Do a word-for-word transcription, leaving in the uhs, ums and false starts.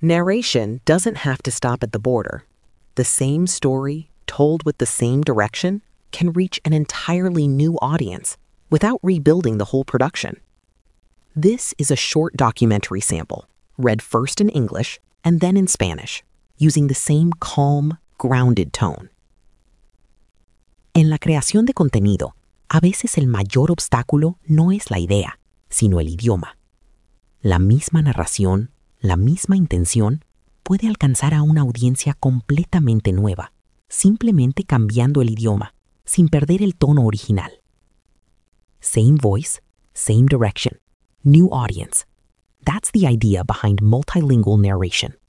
Narration doesn't have to stop at the border. The same story, told with the same direction, can reach an entirely new audience without rebuilding the whole production. This is a short documentary sample, read first in English and then in Spanish, using the same calm, grounded tone. En la creación de contenido, a veces el mayor obstáculo no es la idea, sino el idioma. La misma narración, la misma intención, puede alcanzar a una audiencia completamente nueva, simplemente cambiando el idioma, sin perder el tono original. Same voice, same direction, new audience. That's the idea behind multilingual narration.